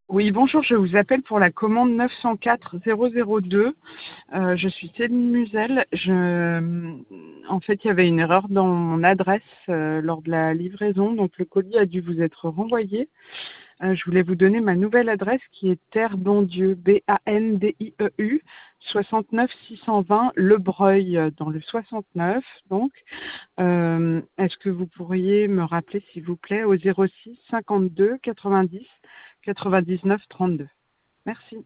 Oui, bonjour, je vous appelle pour la commande 904 002. Je suis Céline Musel. En fait, il y avait une erreur dans mon adresse lors de la livraison, donc le colis a dû vous être renvoyé. Je voulais vous donner ma nouvelle adresse qui est Terre Bondieu, Bandieu, 69 620 Le Breuil, dans le 69. Donc, est-ce que vous pourriez me rappeler, s'il vous plaît, au 06 52 90 99 32. Merci.